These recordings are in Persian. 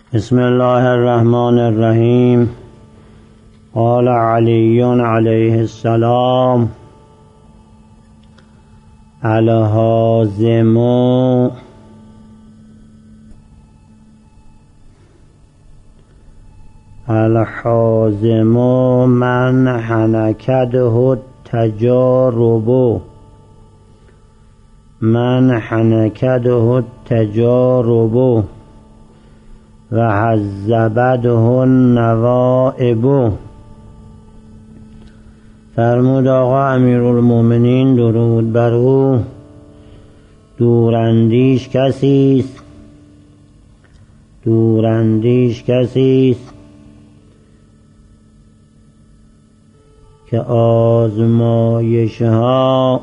بسم الله الرحمن الرحیم. قال علی علیه السلام: الهازم من حنکته التجارب و حذبته النوائب. فرمود آقا امیرالمومنین درود بر او: دوراندیش کسی است که آزمایش ها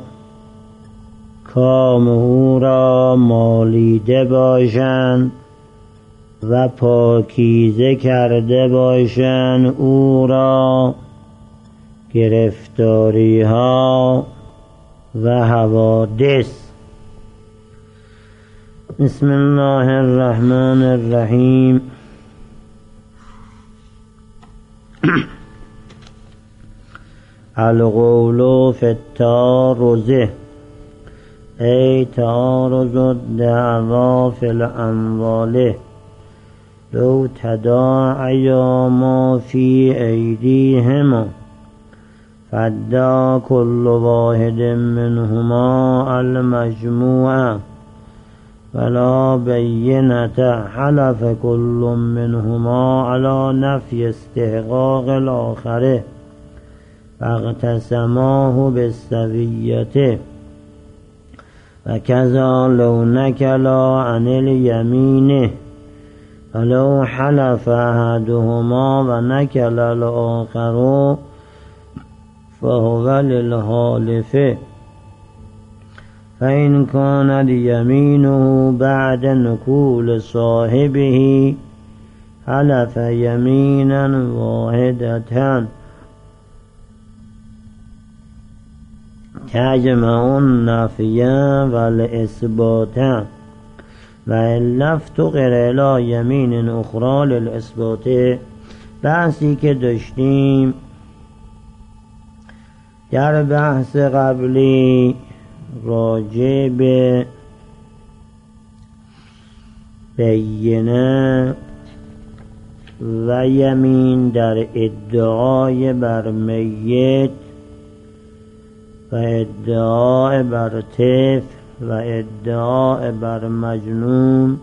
کام او را مالیده باشند و پاکیزه کرده باشند او را گرفتاری ها و حوادث. بسم الله الرحمن الرحیم. القول فی التعارض ای تعارض الدعوا فی الاموال لو تداعیا ما فی ایدیهما فادعا كل واحد منهما المجموع ولا بینة حلف كل منهما على نفی استحقاق الآخر فاقتسماه بالسویة وكذا لو نكلا عن اليمين ولو حلف احدهما ونكل الآخر فهو للحالف فإن كانت يمينه بعد نكول صاحبه حلف يمينا واحدة تجمع النفي والإثبات وإن افتقر إلى يمين أخرى للإثبات. بحثی که داشتیم در بحث قبلی راجع به بینه و یمین در ادعای بر میت و ادعای بر طفل و ادعای بر مجنون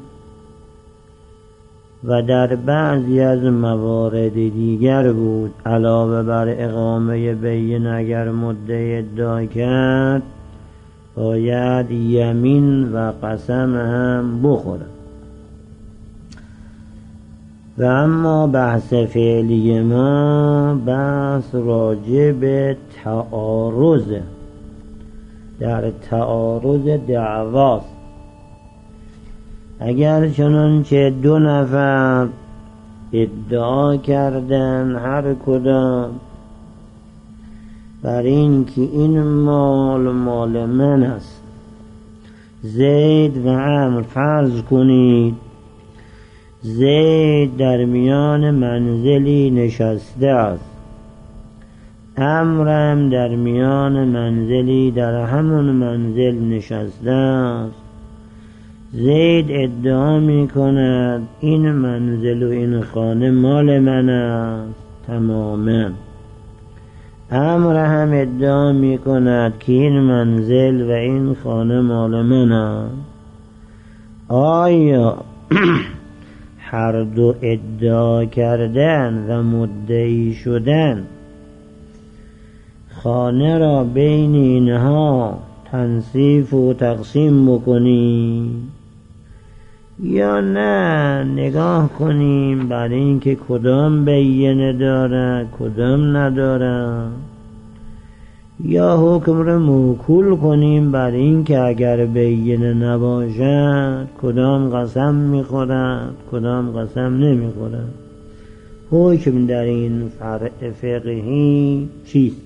و در بعضی از موارد دیگر بود. علاوه بر اقامه بینه اگر مدعی ادعا کرد باید یمین و قسم هم بخورد. و اما بحث فعلی ما بحث راجع به تعارض در تعارض دعواست. اگر چنانچه دو نفر ادعا کردن هر کدام بر این که این مال من است، زید و عمرو فرض کنید زید در میان منزلی نشسته است، عمرو هم در میان منزلی در همون منزل نشسته است. زید ادعا می کند این منزل و این خانه مال من است تماما. عمرو هم ادعا می کند که این منزل و این خانه مال من است. آیا هر دو ادعا کردن و مدعی شدن خانه را بین اینها تنصیف و تقسیم بکنیم یا نه نگاه کنیم بر این که کدام بینه داره کدام نداره، یا حکم را موکول کنیم بر این که اگر بینه نباشد کدام قسم میخورد کدام قسم نمیخورد. حکم در این فرع فقهی چیست؟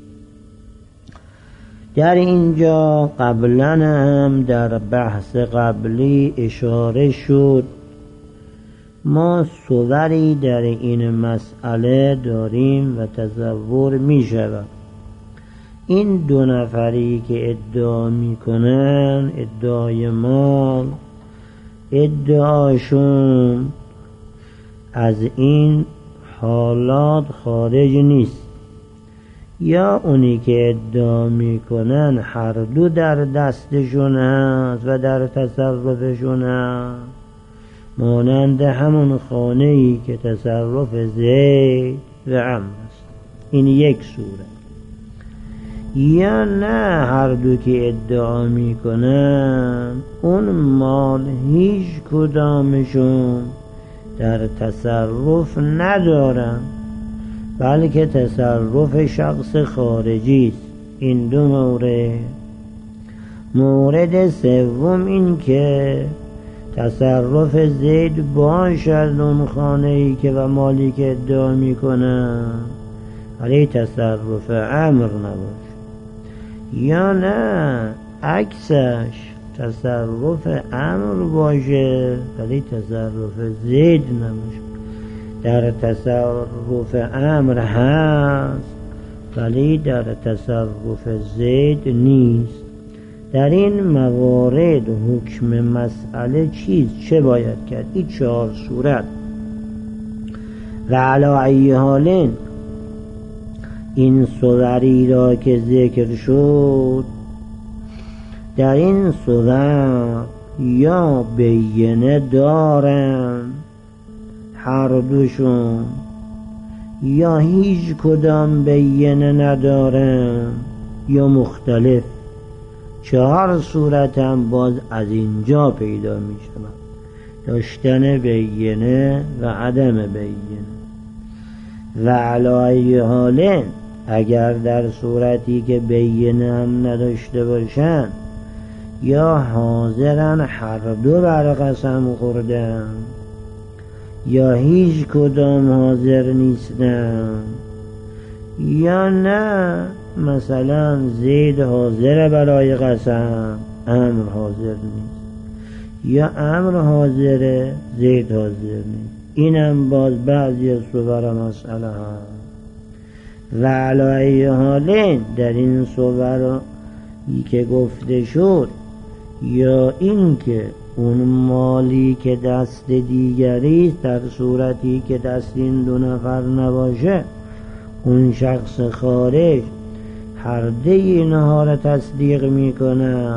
در اینجا قبلا هم در بحث قبلی اشاره شد ما صوری در این مسئله داریم و تصور می شود. این دو نفری که ادعا می کنن ادعای مال، ادعاشون از این حالات خارج نیست. یا اونی که ادعا میکنن هر دو در دستشون هست و در تصرفشون هست، مانند همون خانه ای که تصرف زید و عمرو است. این یک صورت. یا نه هر دو که ادعا میکنن اون مال هیچ کدامشون در تصرف ندارن، بلکه تصرف شخص خارجی است. این دو مورد. مورد سوم این که تصرف زید باشد اون خانه ای که و مالی که ادعا میکنن، ولی تصرف عمرو نباشه. یا نه عکسش تصرف عمرو باشه ولی تصرف زید نباشه. در تصرف عمرو هست ولی در تصرف زید نیست. در این موارد حکم مسئله چه باید کرد؟ این 4 صورت. و علی ای حال این صوری را که ذکر شد، در این صور یا بینه دارن هر دوشون، یا هیچ کدام بینه ندارن، یا مختلف. 4 صورت هم باز از اینجا پیدا می شود: داشتن بینه و عدم بینه. و علی ای حال اگر در صورتی که بینه هم نداشته باشن یا حاضرن هر دو بر قسم خوردن، یا هیچ کدام حاضر نیستن، یا نه مثلا زید حاضر برای قسم عمرو حاضر نیست، یا عمرو حاضره زید حاضر نیست. اینم باز بعضی از صور مسئله هست. و علی ای حال در این صور که گفته شد، یا این که اون مالی که دست دیگری است در صورتی که دست این دو نفر نباشه، اون شخص خارج هر ده اینها را تصدیق میکنه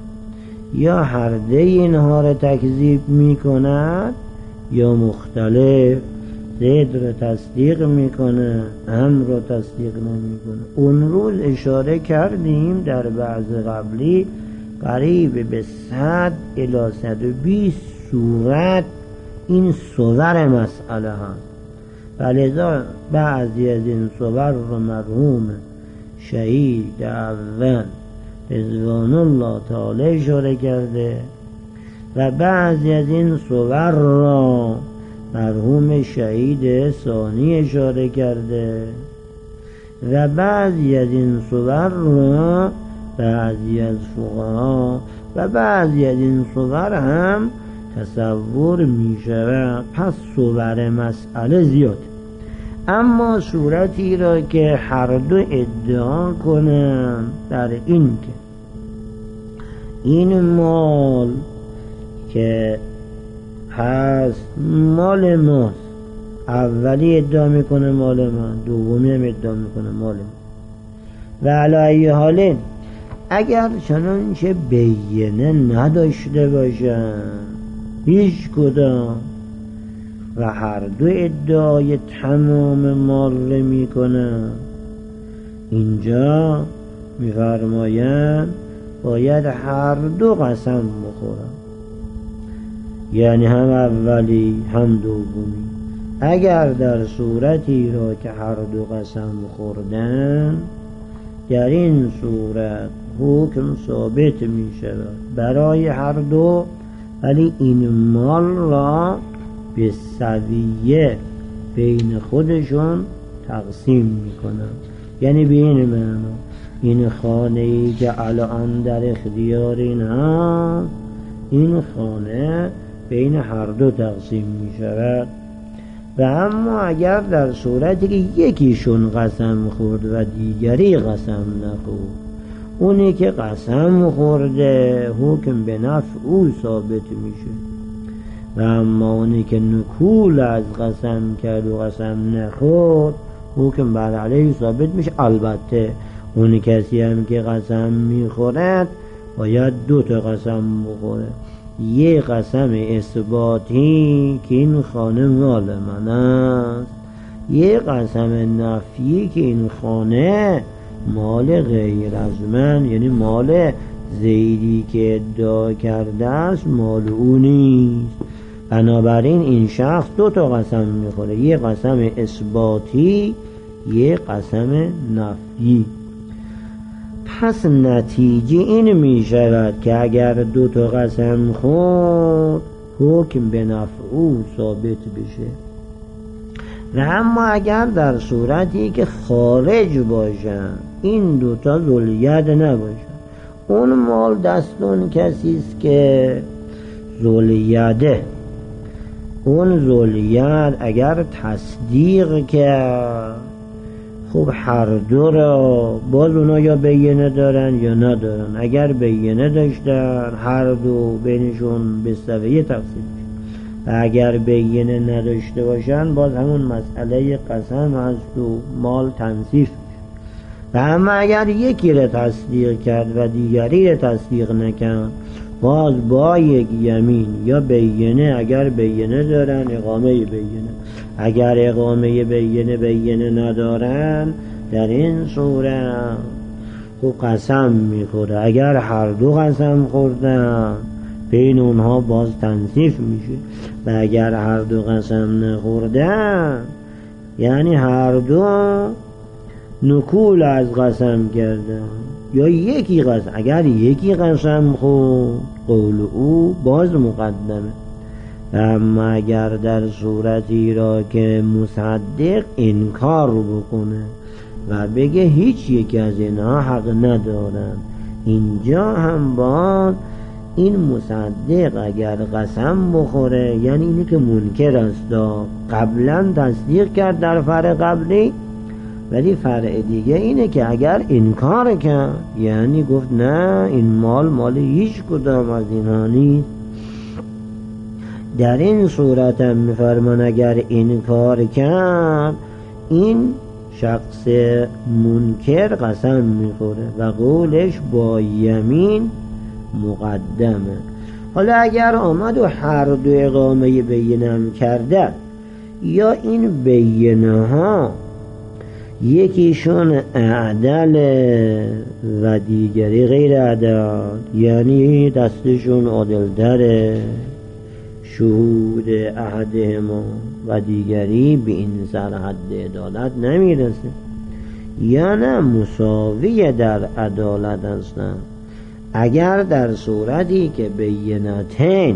یا هر ده اینها را تکذیب میکند، یا مختلف زید را تصدیق میکنه عمرو را تصدیق نمیکنه. اون روز اشاره کردیم در بعض قبلی قریب به 100 الی 120 صورت این صور مسئله هست. ولذا بعضی از این صور رو مرحوم شهید اول رضوان الله تعالی اشاره کرده و بعضی از این صور را مرحوم شهید ثانی اشاره کرده و بعضی از این صور را بعضی از فقها و بعضی از این صور هم تصور می شود. پس صور مسئله زیاد. اما صورتی را که هر دو ادعا کنن در این که این مال که هست مال ماست، اولی ادعا میکنه مال من، دومی هم ادعا میکنه مال من. و علی ای حال اگر چنانچه بینه نداشته باشن هیچ کدام و هر دو ادعای تمام مال رو میکنن، اینجا میفرمایند باید هر دو قسم بخورن، یعنی هم اولی هم دومی. اگر در صورتی را که هر دو قسم خوردن، در این صورت حکم ثابت می شود برای هر دو، ولی این مال را به سویه بین خودشون تقسیم می کنن. یعنی به این معنا این خانه ای که الان در اختیار این هست، این خانه بین هر دو تقسیم می شود. و اما اگر در صورتی که یکیشون قسم خورد و دیگری قسم نخورد، اونی که قسم خورده حکم به نفع او ثابت میشه، و اما اونی که نکول از قسم کرد و قسم نخورد حکم بر علیه ثابت میشه. البته اونی کسی هم که قسم میخورد باید 2 تا قسم بخوره، یه قسم اثباتی که این خانه مال من است، یه قسم نفی که این خانه مال غیر از من، یعنی مال زیدی که ادعا کرده است مال او نیست. بنابراین این شخص 2 تا قسم میخوره، یه قسم اثباتی، یه قسم نفی. پس نتیجه این می شود که اگر 2 تا قسم خورد حکم به نفع او ثابت بشه. و اما اگر در صورتی که خارج باشن، این 2 تا ذوالید نباشن، اون مال دست اون کسی است که ذوالیده، اون ذوالید اگر تصدیق کرد، خب هر دو را باز اونا یا بینه دارن یا ندارن. اگر بینه داشتن هر دو بینشون به سویه تقسیم میشه، و اگر بینه نداشته باشن باز همون مسئله قسم هست و مال تنصیف میشه. و اما اگر یکی را تصدیق کرد و دیگری را تصدیق نکرد، باز با یک یمین یا بینه، اگر بینه دارن اقامه بینه، اگر اقامه بینه ندارن در این صورت او قسم میخوره. اگر هر دو قسم خوردن بین اونها باز تنصیف میشه، و اگر هر دو قسم نخوردن یعنی هر دو نکول از قسم کردن یا یکی قسم، اگر یکی قسم خورد قول او باز مقدمه. اما اگر در صورتی را که مصدق انکار بکنه و بگه هیچ یک از اینها حق ندارن، اینجا هم باز این مصدق اگر قسم بخوره، یعنی اینی که منکر است، قبلا تصدیق کرد در فرع قبلی، ولی فرع دیگه اینه که اگر انکار کرد، یعنی گفت نه این مال هیچ کدام از اینها نیست، در این صورت هم میفرمان اگر انکار کرد این شخص منکر قسم میخوره و قولش با یمین مقدمه. حالا اگر آمد و هر دو اقامه بینه هم کرده، یا این بینه ها یکیشون اعدل و دیگری غیر اعدل، یعنی دستشون عادل‌تره، شهود احدهما و دیگری به این سر حد عدالت نمیرسه، یا نه مساوی در عدالت هستن. اگر در صورتی که بینتین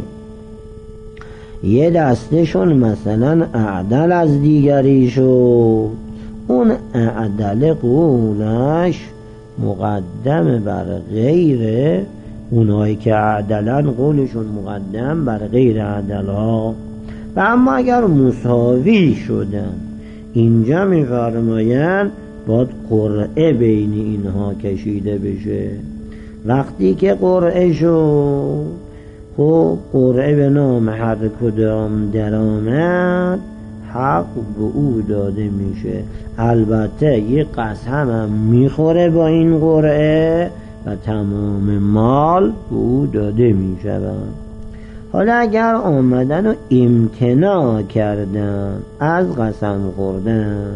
یه دستشون مثلا اعدل از دیگری شد، اون اعدل قولش مقدم بر غیر اونایی که اعدلن، قولشون مقدم بر غیر اعدل ها. و اما اگر مساوی شدن، اینجا میفرماین باید قرعه بین اینها کشیده بشه. وقتی که قرعه شد، خب قرعه به نام هر کدام در آمد، حق به او داده میشه. البته یه قسم هم میخوره با این قرعه و تمام مال به او داده میشه. حالا اگر آمدن و امتناع کردن از قسم خوردن،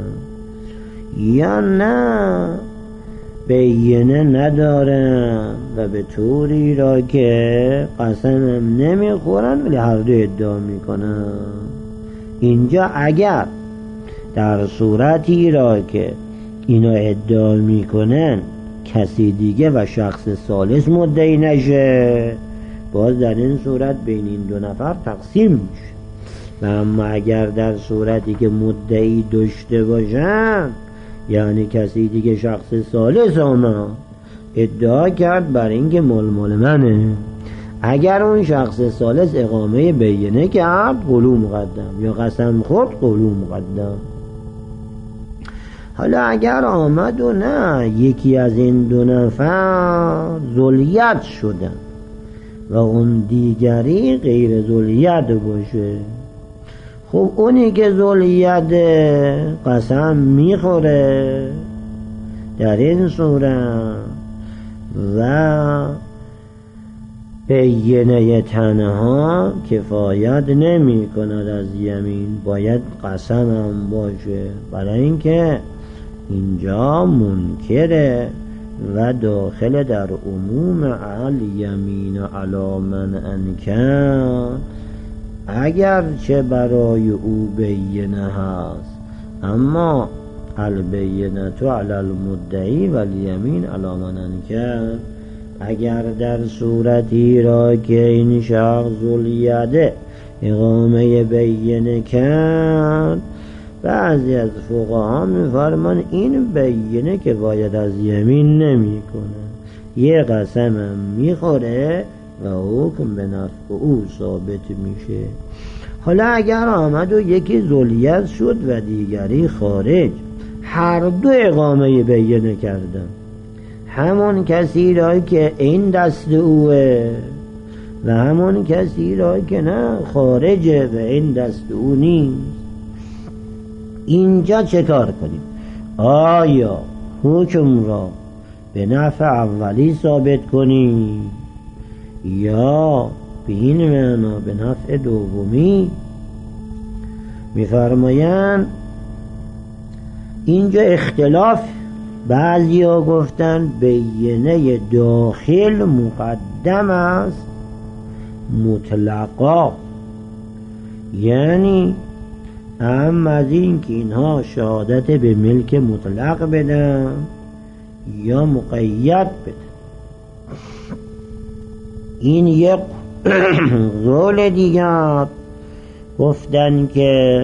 یا نه بینه ندارن و به طوری را که قسم هم نمیخورن ولی هر دو ادعا میکنن، اینجا اگر در صورتی را که اینا ادعا میکنن کسی دیگه و شخص ثالث مدعی نشه، باز در این صورت بین این دو نفر تقسیم میشه. و اما اگر در صورتی که مدعی داشته باشن، یعنی کسی دیگه شخص ثالث آمد ادعا کرد بر اینکه مال منه، اگر اون شخص ثالث اقامه بینه کرد قولو مقدم، یا قسم خورد قولو مقدم. حالا اگر آمد و نه یکی از این دو نفر ذوالید شدن و اون دیگری غیر ذوالید باشه، خب اونی که ذوالید قسم میخوره در این صورت و بینه تنها کفایت نمی کند از یمین، باید قسم هم باشه، برای اینکه اینجا منکره و داخل در عموم الیمین علی من انکر، اگر چه برای او بینه هست اما البینة علی المدعی و الیمین علی من انکر. اگر در صورتی را که این شخص ذوالید اقامه بینه کرد، بعضی از فقها می‌فرمان این بینه که باید از یمین نمی کنه، یه قسم هم میخوره و حکم به نفع او ثابت میشه. حالا اگر آمد و یکی ذوالید شد و دیگری خارج، هر دو اقامه بینه کردن، همون کسی را که این دست اوه و همون کسی را که نه خارجه و این دست او نیست، اینجا چه کار کنیم؟ آیا حکم را به نفع اولی ثابت کنیم یا به این معنا به نفع دومی؟ میفرمایند اینجا اختلاف، بعضی ها گفتن بینه داخل مقدم است مطلقا، یعنی اما از این که اینها شهادت به ملک مطلق بدن یا مقید بدن. این یک قول دیگر گفتن که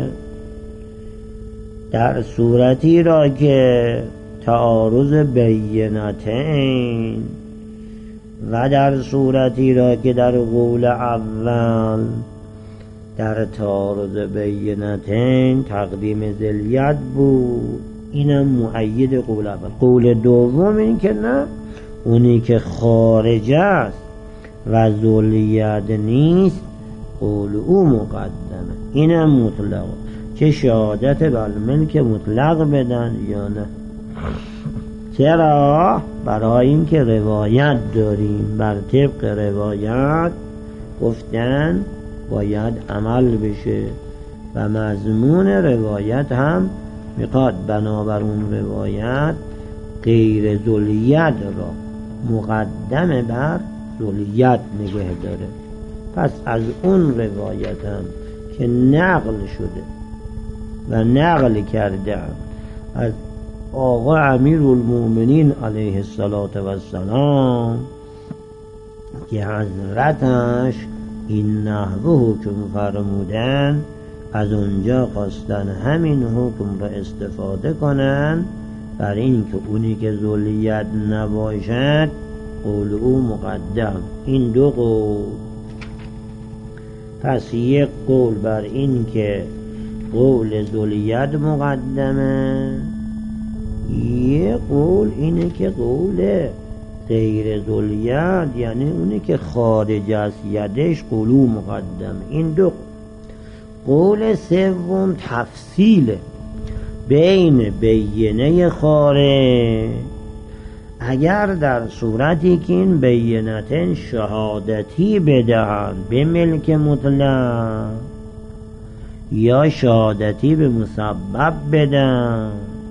در صورتی را که تعارض بینتین و در صورتی را که در قول اول در تعارض بینتین تقدیم ذوالید بود، اینم مؤید قول اول. قول دوم این که نه، اونی که خارج است و ذوالید نیست قول او مقدمه، اینم مطلق، چه شهادت بالملک مطلق بدن یا نه. چرا؟ برای این که روایت داریم، بر طبق روایت گفتن باید عمل بشه و مضمون روایت هم میخواد بنابر اون روایت غیر ذوالید را مقدم بر ذوالید نگه داره. پس از اون روایت هم که نقل شده و نقل کرده از آقا امیرالمومنین علیه السلام که حضرتش این نحوه حکم فرمودن، از اونجا خواستن همین حکم را استفاده کنن بر این که اونی که ذوالید نباشد قول او مقدم. این دو قول، پس یک قول بر این که قول ذوالید مقدمه، یک قول اینه که قول غیر ذوالید یعنی اونی که خارج از یدش قولو مقدم. این دو قول سوم تفصیل بین بینه خارج، اگر در صورتی که این بینتن شهادتی بدهند به ملک مطلق یا شهادتی به مسبب بدن،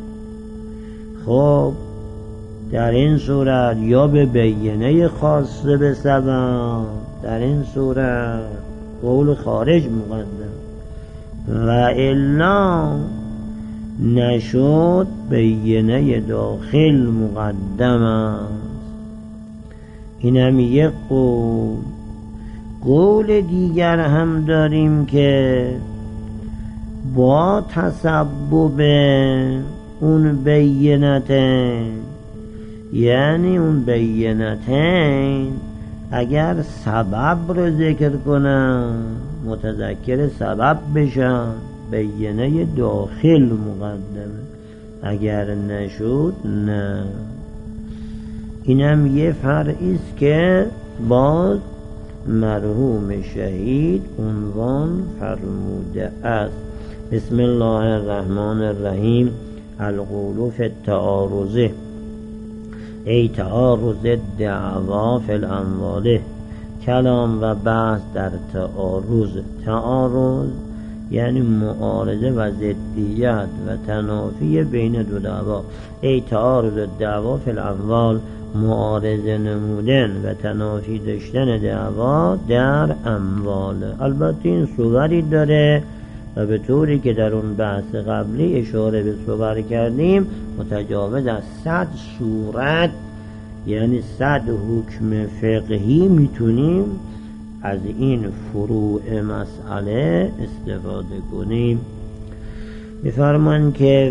خب در این صورت یا به بینه خاصه به سبب، در این صورت قول خارج مقدم، و الا نشد بینه داخل مقدم است. این هم یک قول. قول دیگر هم داریم که با تسبب اون بینتین، یعنی اون بینتین اگر سبب رو ذکر کنن متذکر سبب بشن بینه داخل مقدمه، اگر نشد نه. اینم یه فرعی است که باز مرحوم شهید عنوان فرموده است. بسم الله الرحمن الرحیم. القول فی التعارض ای تعارض الدعوا فی الاموال. کلام و بحث در تعارض. تعارض یعنی معارضه و ضدیت و تنافی بین دو دعوا. ای تعارض الدعوا فی الاموال، معارضه نمودن و تنافی داشتن دعوا در اموال. البته این صوری داره و به طوری که در اون بحث قبلی اشاره به صور کردیم متجاوز از 100 صورت یعنی 100 حکم فقهی میتونیم از این فروع مسئله استفاده کنیم. میفرمان که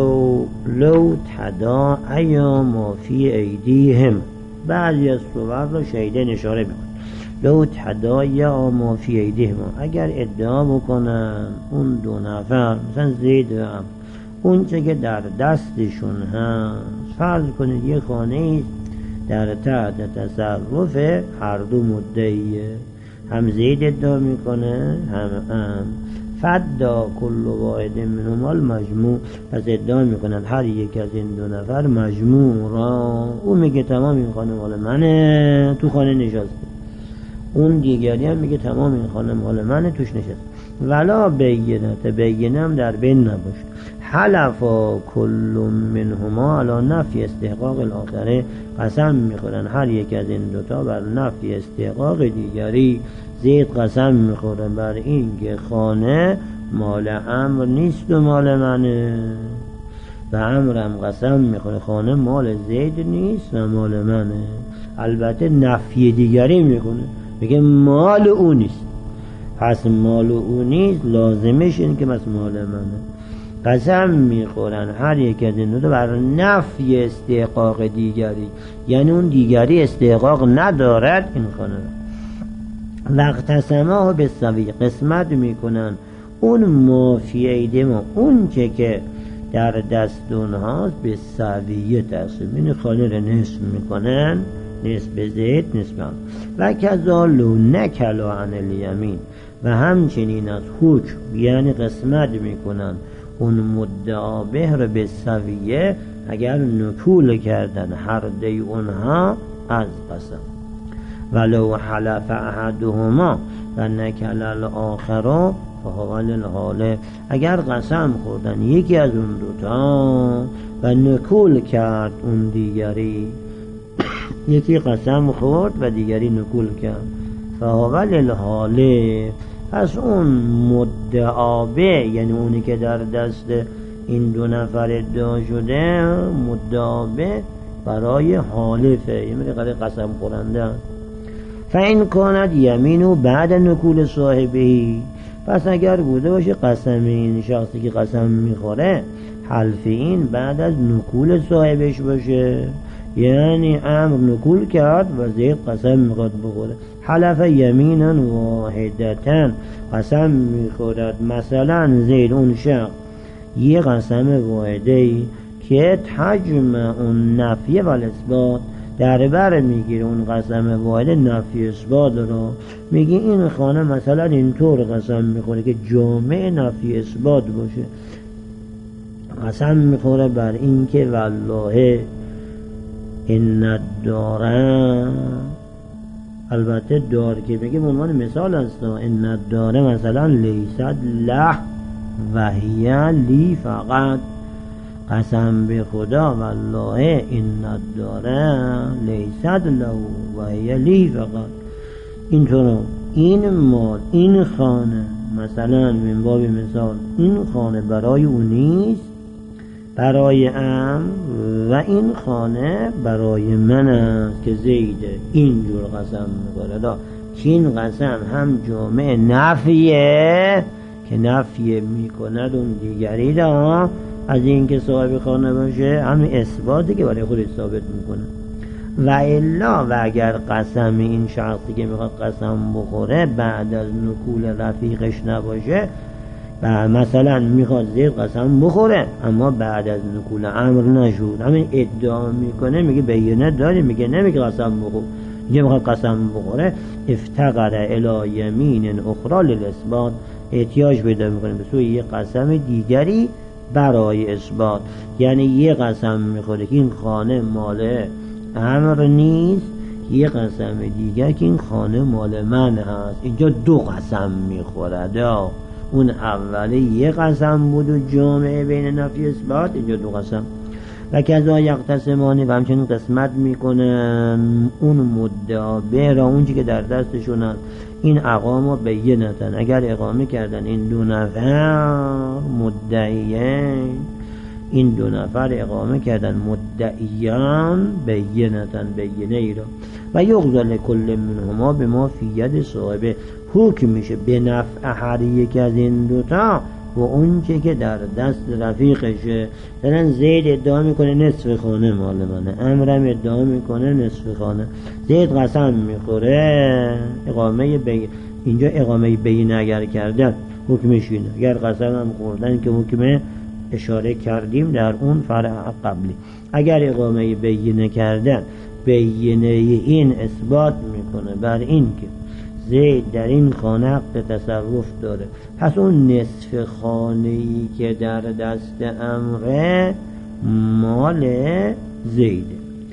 لو تداعی ما فی ایدیهم، بعضی از صور رو شهیدین اشاره میکنه. لو تداعی ما فی ایدیهم، اگر ادعا بکنن اون دو نفر مثلا زید و عمرو اون چه که در دستشون هست، فرض کنید یه خانه در تحت تصرف هر دو مدعیه، هم زید ادعا میکنه هم فدا کل واحد منهما المجموع، پس ادعا میکنن هر یک از این دو نفر مجموع را. اون میگه تمام این خانه مال منه، تو خانه نشسته. اون دیگری هم میگه تمام این خانه مال منه، توش نشسته. ولا بینه هم در بین نباشه. حلفا کل منهما علی نفی استحقاق الاخره، قسم میخورن هر یک از این دوتا بر نفی استحقاق دیگری. زید قسم میخوره بر این که خانه مال عمرو نیست و مال منه، و عمرو هم قسم میخوره خانه مال زید نیست و مال منه. البته نفی دیگری میکنه، میگه مال او نیست، پس مال او نیست لازمش این که مال منه. قسم میخورن هر یک از این دو بر نفی استحقاق دیگری، یعنی اون دیگری استحقاق ندارد این خانه را. وقت سماه به سوی، قسمت میکنن اون مافی ایده ما، اون که در دست اونهاست به سویه تقسیم، این خانه را نصف میکنن، نصف به زید نصف هم. و کذالو نکلو عن الیمین، و همچنین از حکم یعنی قسمت میکنن اون مدعا به رو به سویه اگر نکول کردن هر دی اونها از قسم. ولو حلف احدهما و نکل الاخر فهو للحالف، اگر قسم خوردن یکی از اون دوتا و نکول کرد اون دیگری، یکی قسم خورد و دیگری نکول کرد، فهو للحالف، پس اون مدعا به یعنی اونی که در دست این دو نفر ادعا شده مدعا به برای حالفه، یعنی قسم خورنده. فإن کانت یمینو بعد نکول صاحبی، پس اگر بوده باشه قسم این شخصی که قسم میخوره حلف این بعد از نکول صاحبش باشه، یعنی عمرو نکول کرد و زید قسم میخواد بخوره، حلف یمینا واحدتن، قسم میخورد مثلا زید اون شخص یه قسم واحده‌ای که تجمع اون نفی و اثبات، در بر میگیره اون قسم واحد نفی اثبات رو. میگه این خانه مثلا اینطور قسم میخوره که جامع نفی اثبات باشه، قسم میخوره بر این که والله ان الدار، البته دار که میگه به عنوان مثال است، ان الدار مثلا لیست له و هی لی فقط، قسم به خدا والله ان الدار لیست له و هی لی فقط، اینطور این مال این خانه مثلا من باب مثال این خانه برای اون نیست، برای و این خانه برای من است که زیده. اینجور قسم می‌خوره که این قسم هم جامع نفیه که نفیه میکند اون دیگری را از این که صاحب خانه باشه، هم اثباتی که برای خودش ثابت میکنه. و الا و اگر قسم این شخصی که میخواد قسم بخوره بعد از نکول رفیقش نباشه، و مثلا میخواد زید قسم بخوره اما بعد از نکول امر نشود، همین ادعا میکنه، میگه بینه داری، میگه نمیگه قسم بخور، میگه میخواد قسم بخوره، افتقر الی یمین اخرى للاثبات، احتیاج پیدا میکنه به سوی یه قسم دیگری برای اثبات. یعنی یه قسم میخوره که این خانه مال امر نیست، یه قسم دیگر که این خانه مال من هست. اینجا دو قسم میخورد، اون اولی یه قسم بود و جامعه بین نفی اثبات، اینجا دو قسم. و کذا یقتسمانی، و همچنین قسمت میکنن اون مدعا به را اون چی که در دستشون هست. این اقامه بینتن، اگر اقامه کردن این دو نفر مدعیین، این دو نفر اقامه کردن مدعیان بینتن، بینه ای را، و یغزل کل منهما به ما فی ید صاحبه، حکم میشه به نفع هر یک از این دوتا و اون چه که در دست رفیقشه. مثلا زید ادعا میکنه نصف خانه مال منه، امرم ادعا میکنه نصف خانه، زید قسم میخوره، اقامه اینجا اقامه بینه اگر کردن حکمش اینه، اگر قسم هم خوردن که حکم اشاره کردیم در اون فرع قبلی. اگر اقامه بینه کردن، بینه این اثبات میکنه بر این که زید در این خانه حق تصرف داره، پس اون نصف خانه‌ای که در دست امره مال زیده.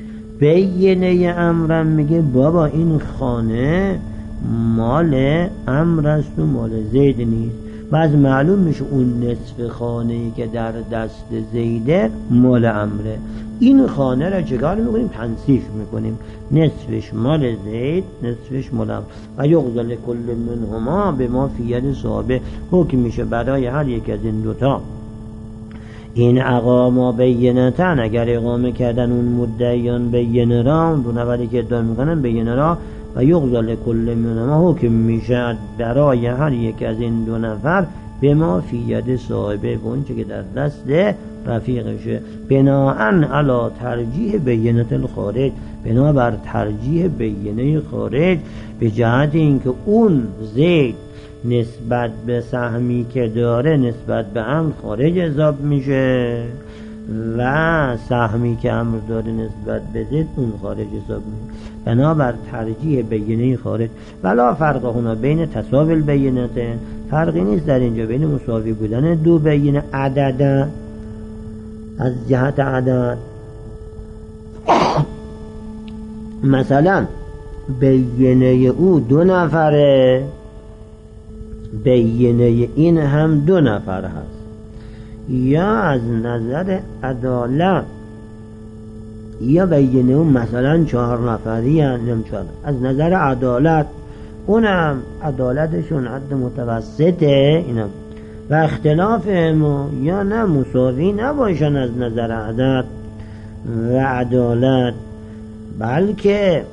بینه امرم میگه بابا این خانه مال امر است و مال زید نیست، و از معلوم میشه اون نصف خانه‌ای که در دست زیده مال امره. این خانه را چکار میکنیم؟ تنصیف میکنیم، نصفش مال زید، نصفش مال امر. و یغزل کل منهما به ما فی ید صاحبه، حکم میشه برای هر یک از این دوتا این اقاما بینتن، اگر اقامه کردن اون مدعیان بینه را، اون دو نفری که ادعا میکنن بینه را، و یغزل کل منهما حکم میشه برای هر یک از این دو نفر به ما فی ید صاحبه، به اون چه که در دست رفیقشه، بناءن علی ترجیح بینت الخارج، بنا بر ترجیح بینه خارج، به جهت اینکه اون زید نسبت به سهمی که داره نسبت به امر خارج حساب میشه و سهمی که امر داره نسبت به زید اون خارج حساب میشه، بنابر ترجیح بینه خارج. ولا فرق هنا بین تساوی البینتین، فرقی نیست در اینجا بین مساوی بودن دو بینه عدد از جهت عدد. مثلا بینه او دو نفره، بینه این هم دو نفر هست، یا از نظر عدالت، یا بینه اون مثلا 4 نفری هم 4. از نظر عدالت اونم عدالتشون حد متوسطه اینم، و اختلاف ما یا نه مساوی نباشن از نظر عدد و عدالت، بلکه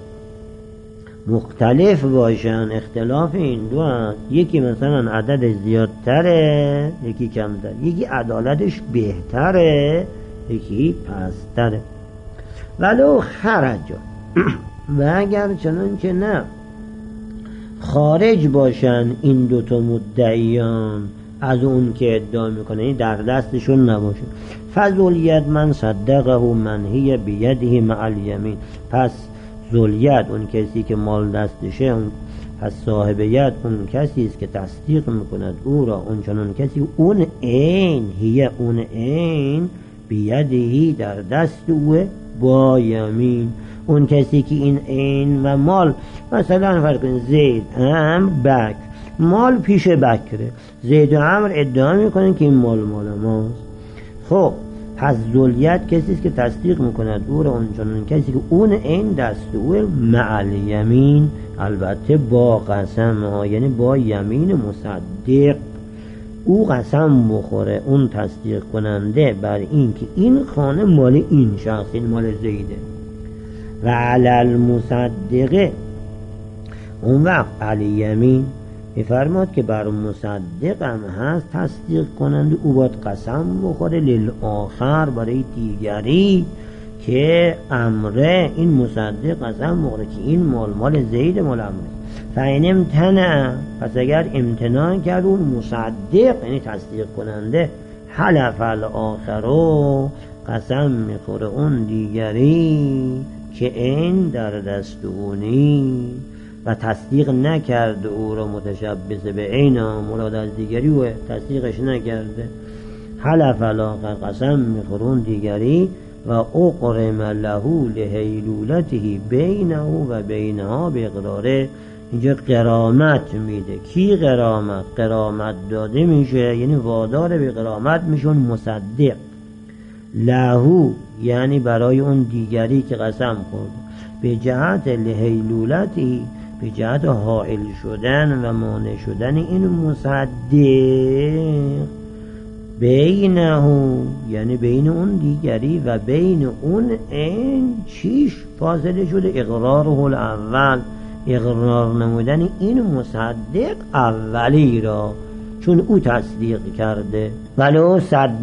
مختلف باشن. اختلاف این دو هست، یکی مثلا عددش زیادتره یکی کمتر، یکی عدالتش بهتره یکی پستره. ولو خرج و اگر چنان که نه خارج باشن این دوتا مدعیان از اون که ادعا میکنه، این در دستشون نباشه، فذولیت من صدقه منهی بیده مع الیمین، پس ذولیت اون کسی که مال دستشه، اون پس صاحبیت اون کسی است که تصدیق میکند او را، اون چنان کسی اون عین هی اون عین بیدهی در دست اوه با یمین، اون کسی که این عین و مال، مثلا فرض کن زید امر بکر، مال پیش بکره، زید و امر ادعا میکنن که این مال ماست. خب پس ذولیت کسی است که تصدیق میکند او را، اون چنان کسی که اون عین دست اوه مع الیمین، البته با قسم ها، یعنی با یمین مصدق او قسم بخوره، اون تصدیق کننده بر این که این خانه مال این شخص، این مال زیده. و علی المصدقه، اون وقت علی یمین میفرماد که بر مصدق هم هست تصدیق کننده، او باید قسم بخوره للآخر برای دیگری که امره، این مصدق قسم بخوره که این مال زید مال امره. فاین امتنع، پس اگر امتناع کرد اون مصدق یعنی تصدیق کننده، حلف الاخرو، قسم میخوره اون دیگری که این در دست اونی و تصدیق نکرده او را متشبث به عین مراد از دیگری و تصدیقش نکرده. حلف الاخر، قسم میخوره اون دیگری و اقرم له لهیلولته بینه و بینها به اقراره. اینجا قرامت میده. کی قرامت؟ قرامت داده میشه یعنی وادار به قرامت میشون مصدق. لهو یعنی برای اون دیگری که قسم خورد، به جهت لهیلولتی، به جهت حائل شدن و مانع شدن این مصدق، بینه یعنی بین اون دیگری و بین اون این چیش فاصله شده، اقراره الاول، اقرار نمودن این مصدق اولی را، چون او تصدیق کرده. ولو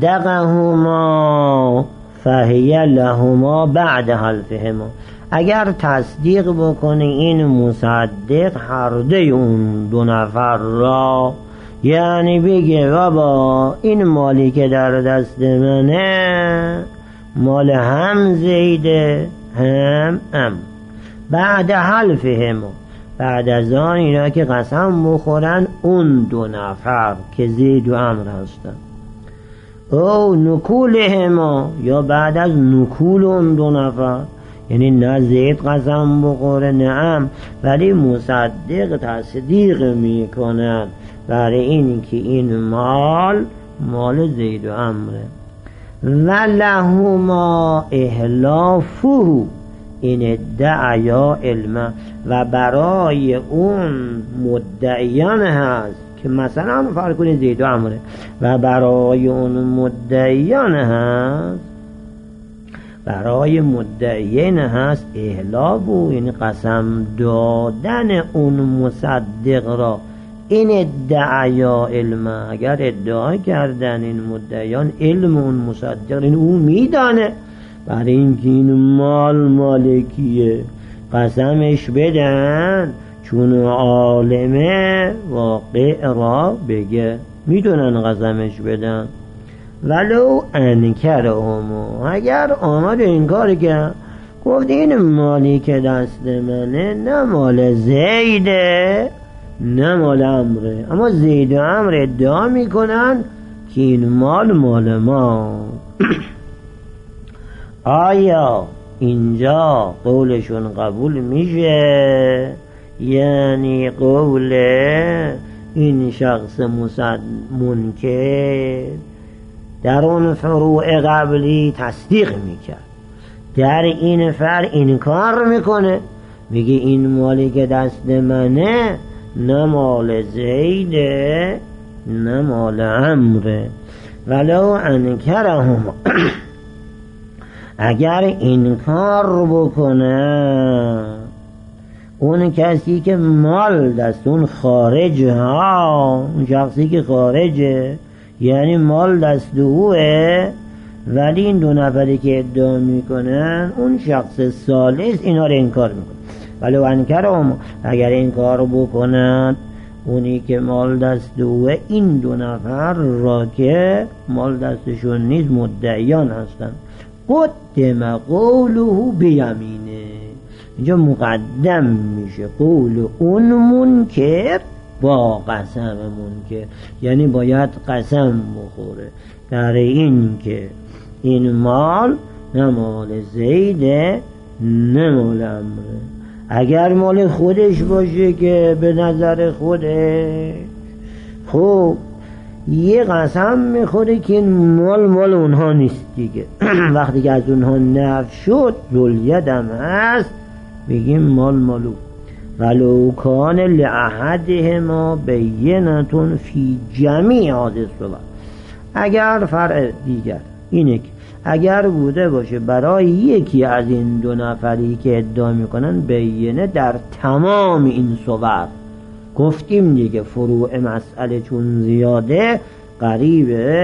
صدقهما فهی لهما بعد حلفهما، اگر تصدیق بکنه این مصدق هر دوی اون دو نفر را، یعنی بگه بابا این مالی که در دست منه مال هم زیده هم بعد حلفهما، بعد از آن اینا که قسم بخورن اون دو نفر که زید و عمر هستن، او نکولهما، یا بعد از نکول اون دو نفر، یعنی نه زید قسم بخوره نه ولی مصدق تصدیق میکنن برای این که این مال زید و عمره. و لهما احلافه این ادعیا علم، و برای اون مدعیان هست که مثلا فرق کنید زید و عمره، و برای اون مدعیان هست، برای مدعیین هست احلافو یعنی قسم دادن اون مصدق را، این ادعیا علم، اگر ادعا کردن این مدعیان علم اون مصدق، این او میدانه برای اینکه این مالکیه قسمش بدن، چون عالمه واقع را بگه میدونن قسمش بدن. ولو انکرهما، اگر آمد این کار کرد گفت این مالی که دست منه نه مال زیده نه مال عمره، اما زید و عمر ادعا میکنن که این مال ما آیا اینجا قولشون قبول میشه؟ یعنی قول این شخص منکر در اون فروع قبلی تصدیق میکرد، در این فرع انکار میکنه، میگه این مالی که دست منه نه مال زیده نه مال عمره. ولو انکرهم اگر انکار بکنه اون کسی که مال دست اون خارجه ها، اون شخصی که خارجه یعنی مال دست اوه، ولی این دو نفری که ادعا میکنن اون شخص ثالث اینا رو انکار میکنه. ولو انکرهم اگر انکار بکنن اونی که مال دست اوه، این دو نفر را که مال دستشون نیست مدعیان هستن، قدم قوله بیمینه، اینجا مقدم میشه قول اون منکر با قسم منکر، یعنی باید قسم بخوره در این که این مال نه مال زیده نه مال عمره. اگر مال خودش باشه که به نظر خودش، خب یه قسم میخوره که این مال اونها نیست دیگه وقتی که از اونها نفی شد ذوالید هست بگیم مالو. ولو کان لأحدهما بینة فی جمیع هذه الصور، اگر فرع دیگر اینه که اگر بوده باشه برای یکی از این دو نفری که ادعا میکنن بینه در تمام این صور، گفتیم دیگه فروع مسئله چون زیاده قریبه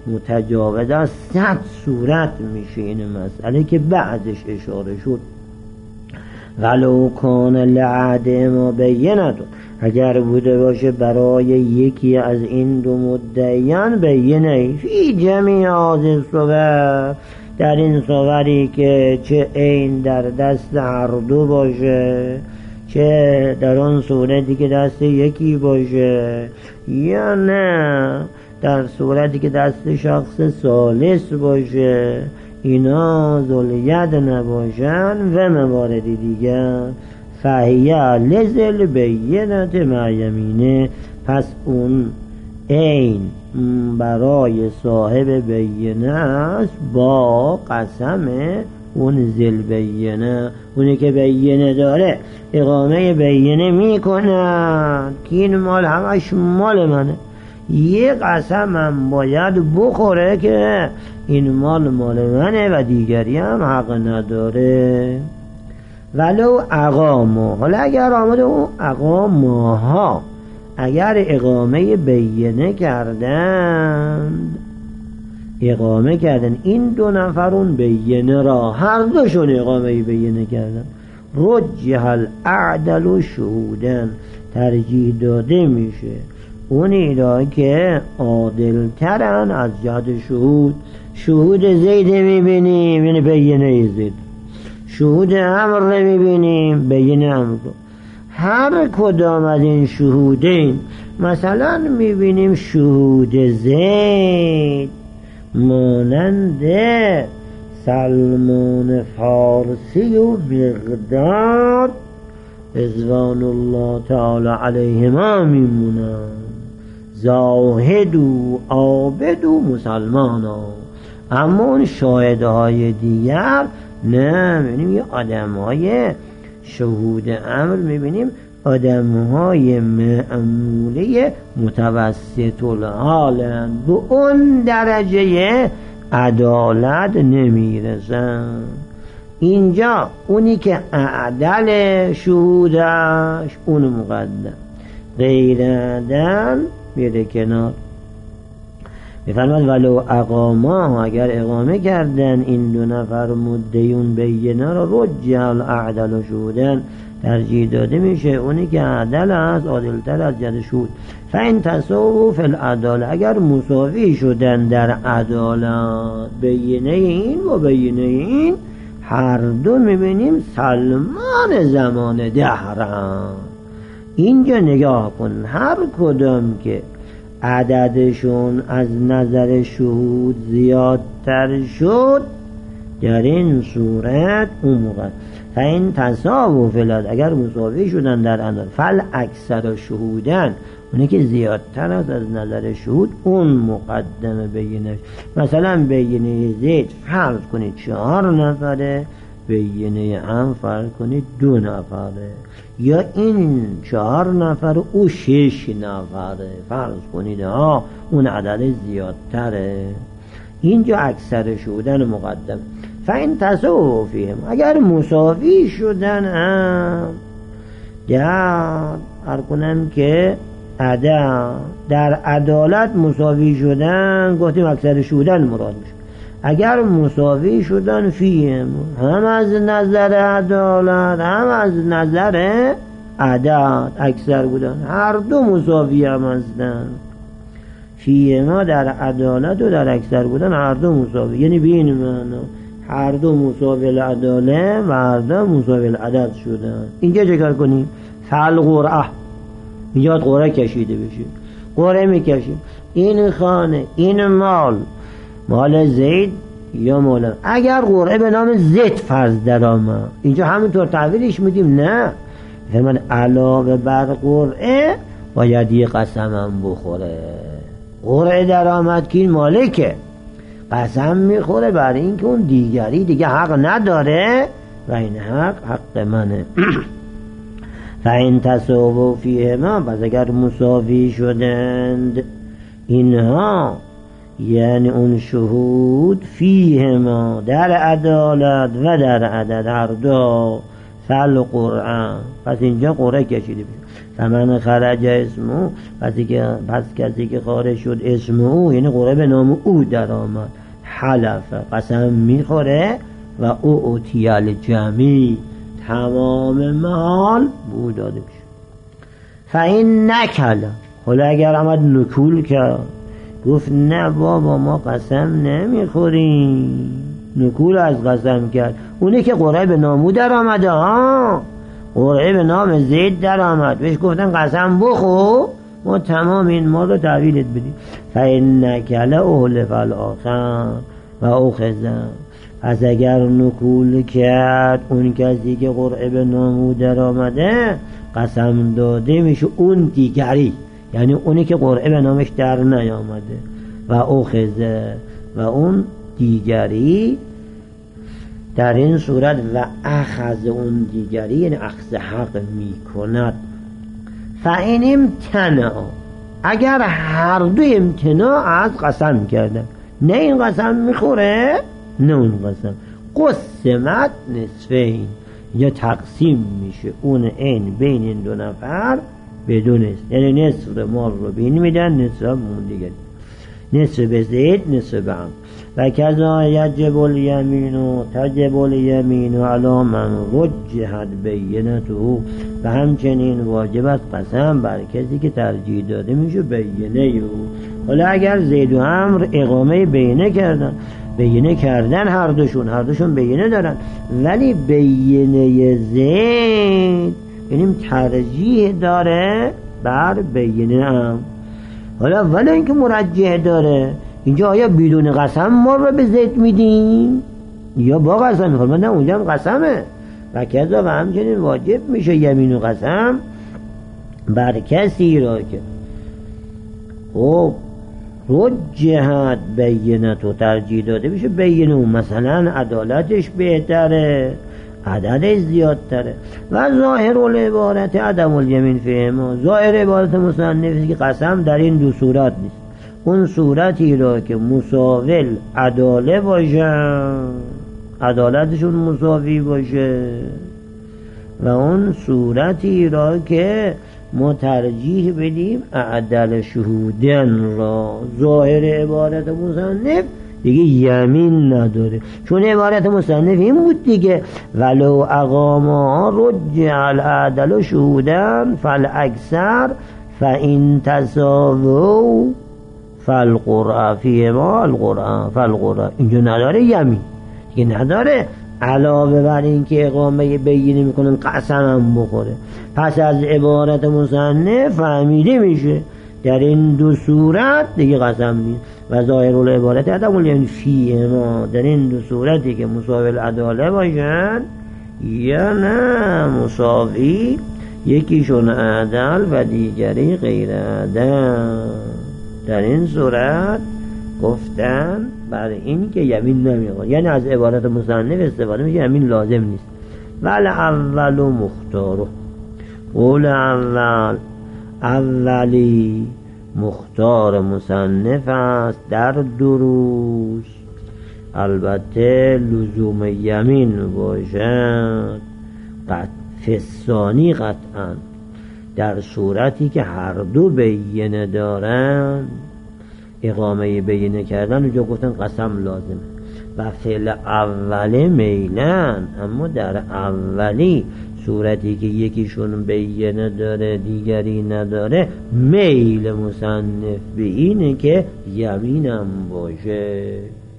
متجاوز از 100 صورت میشه این مسئله که بعدش اشاره شد. ولو کان لعهد ما بینتون، اگر بوده باشه برای یکی از این دو مدعیان بینه فی جمیع هذه الصور، در این صوری که چه عین در دست هر دو باشه، چه در آن صورتی که دست یکی باشه، یا نه در صورتی که دست شخص ثالث باشه، اینا ذوالید نباشن و مواردی دیگر، فهیه لذل بینت مع یمینه، پس اون عین برای صاحب بینه است با قسم اون ذل بینه، اونی که بینه داره اقامه بینه میکنن که این مال همش مال منه، یه قسم هم باید بخوره که این مال منه و دیگری هم حق نداره. ولو اقامه، حالا اگر آمده اون اقامه، اگر اقامه بینه کردن این دو نفرون بینه را، هر دوشون اقامه بینه کردن، رجح الاعدل شهودن، ترجیح داده میشه اونی را که عادل ترن از جهت شهود زید میبینیم یعنی بینه زید، شهود عمر میبینیم بینه عمر، هر کدام از این شهودین، مثلا میبینیم شهود زید مانند سلمان فارسی و مقداد رضوان الله تعالی علیهما میمونن، زاهد و عابد و مسلمان ها. اما اون شاهدهای دیگر نه، میبینیم یه آدم های شهود امر، میبینیم آدم های معموله متوسط الحالن، به اون درجه عدالت نمیرسن. اینجا اونی که اعدل شهودش اون مقدم، غیر اعدل میره کنار. میفرماد ولو اقاما، اگر اقامه کردن این دو نفر مدعیون بینه را، رجح الاعدل شهودن، ترجیح داده میشه اونی که عدل است، عادلتر از جهت شهود. فان تساووا فی العداله، اگر مساوی شدن در عدالت بینه این و بینه این، هر دو میبینیم سلمان زمان دهرن. اینجا نگاه کن، هر کدام که عددشون از نظر شهود زیادتر شد، در این صورت اون موقع فین تساووا فی العدل، اگر مساوی شدن در عدالت، فل اکثر شهودن، اونی که زیادتر است از نظر شهود اون مقدمه بینه. مثلا بینه زید فرض کنید 4 نفره، بینه هم فرض کنید 2 نفره، یا این 4 نفر او 6 نفره فرض کنید، اون عدد زیادتره، اینجا اکثر شدن مقدم. فین تساووا فیهم، اگر مساوی شدن هم در کنم که در عدالت مساوی شدن، گفتیم اکثر شدن مراد میشه. اگر مساوی شدن فیهم، هم از نظر عدالت هم از نظر عدد اکثر بودن، هر دو مساوی هم هستن، فیهما در عدالت و در اکثر بودن هر دو مساوی، یعنی بین معنا هر دو مساوی العداله و هر دو مساوی العدد شدن. اینجا چکار کنیم؟ فعل قرعه، اینجا قرعه کشیده بشه، قرعه میکشیم این خانه، این مال زید یا مال، اگر قرعه به نام زید فرض در آمد، اینجا همینطور تعبیرش میدیم، نه فرمان علاوه بر قرعه باید یه قسم هم بخوره. قرعه در آمد که این مالکه، قسم میخوره برای اینکه اون دیگری دیگه حق نداره و این حق منه. فین تساووا فیهما، پس اگر مساوی شدند اینها، یعنی اون شهود، فیهما در عدالت و در عدد هر دو، فالقرآن، پس اینجا قرآن کشیده بشه. فمن خرج اسمه، پس کسی که خارج شد اسم او، یعنی قرآن به نام او در آمد، حلف، قسم میخوره، و او اوتیال جمی، تمام مال او داده بشه. فاین نکل، حالا اگر آمد نکول کرد، گفت نه بابا ما قسم نمیخوریم، نکول از قسم کرد، اونی که قرعه به نامو در آمده، قرعه به نام زید در آمد، بهش گفتن قسم بخور، ما تمام این مال رو تحویلت بدیم. فاین نکل اهلف الاخر و اخذم، پس اگر نکول کرد اون کسی که قرعه به نامو در آمده، قسم داده میشه اون دیگری، یعنی اونی که قرعه به نامش در نیامده، و اخذه، و اون دیگری در این صورت و اخذ اون دیگری، یعنی اخذ حق میکند. فاین امتنع، اگر هر دو امتناع از قسم کردن، نه این قسم میخوره نه اون قسم، قسمت نصفین، یا تقسیم میشه اون این بین این دو نفر به دو نصف، یعنی نصف مال رو به این میدن، نصف هم اون دیگری، نصف به زید نصف به هم. و کذا یجب الیمین، تجب الیمین علی من رجحت بینته، و همچنین واجب است قسم بر کسی که ترجیح داده میشه بینه او. حالا اگر زید و عمرو اقامه بینه کردن هر دوشون بینه دارن، ولی بینه زید یعنی ترجیح داره بر بینه عمرو. حالا ولی اینکه مرجح داره، اینجا آیا بدون قسم ما رو به زید میدیم یا با قسم میخواد؟ نه اونجا هم قسمه. و کذا و همچنین واجب میشه یمین و قسم بر کسی را که خب رجحت بینته، ترجیح داده میشه بینه اون، مثلا عدالتش بهتره، عددش زیادتره. و ظاهر العبارت عدم الیمین فیهما، ظاهر عبارت مصنف که قسم در این دو صورت نیست، اون صورتی را که مساوی عداله باشه، عدالتشون مساوی باشه، و اون صورتی را که ما ترجیح بدیم اعدل شهودن را. ظاهر عبارت مصنف دیگه یمین نداره، چون عبارت مصنف این بود دیگه، ولو اقاما رجع الاعدل شهودن فالاکثر فان تساووا فالقرآن فیهما القرآن فالقرآن. اینجا نداره یمین دیگه، نداره علاوه بر این که اقامه بینه میکنن قسم هم بخوره. پس از عبارت مصنف فهمیده میشه در این دو صورت دیگه قسم نیست. و ظاهر العبارت عدم الیمین فیهما، در این دو صورتی که مساوی العداله باشن یا نه مساوی، یکیشون عدل و دیگری غیر عدل، در این صورت گفتن بر این که یمین نمیخواد، یعنی از عبارت مصنف استفاده میشه، یمین لازم نیست. ول اول مختار، قول اولی مختار مصنف است در دروس، البته لزوم یمین باشد فسانی قطعا در صورتی که هر دو بینه دارن، اقامه بینه کردن اونجا گفتن قسم لازمه. و فعل اوله میلن، اما در اولی صورتی که یکیشون بینه داره دیگری نداره، میل مصنف به اینه که یمینم باشه.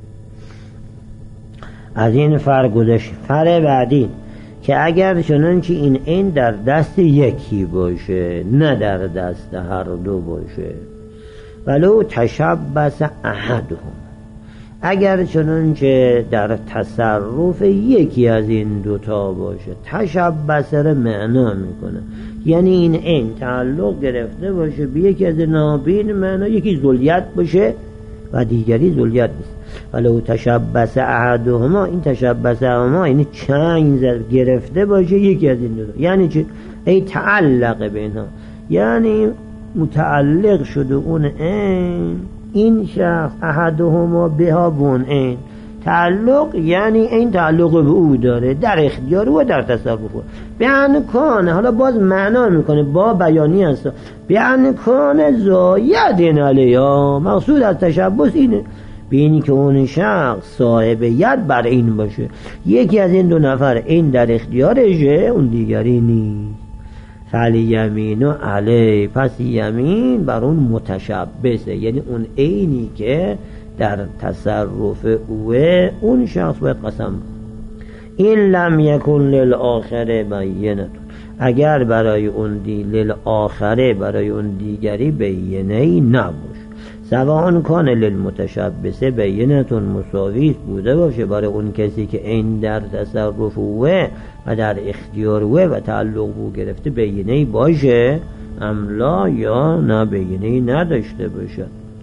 از این فرق گذشت. فرق بعدی که اگر چنانچه این در دست یکی باشه نه در دست هر دو باشه، ولو تشبس احدهم، اگر چنانچه در تصرف یکی از این دوتا باشه، تشبس را معنا میکنه، یعنی این تعلق گرفته باشه به یکی از نابین معنا، یکی ذلیت باشه و دیگری ذلیت نیست. ولو تشبس احدهما، این تشبس احدهما یعنی چنگ گرفته باشه یکی از این دوتا، یعنی چه؟ ای تعلق بینها، یعنی متعلق شده اون این شخص احدهما بها بون این، تعلق یعنی این تعلق به او داره در اختیار و در تصرف او. بیان کان، حالا باز معنا میکنه با بیانی است، بیان کان زاید علیها، مقصود از تشبث اینه به این که اون شخص صاحب ید بر این باشه، یکی از این دو نفر این در اختیارشه اون دیگری نیست. فالیمین علی، پس یمین بر اون متشبثه، یعنی اون عینی که در تصرف اوه اون شخص باید قسم. این لم یکن للآخر بینه، اگر برای اون للآخره برای اون دیگری بینه‌ای نباشه، سواء کان للمتشبثه بینتون مساوی بوده باشه برای اون کسی که این در تصرف اوه و در اختیار اوه و تعلق او گرفته بینه‌ای باشه، املا یا نه بینه‌ای نداشته باشه.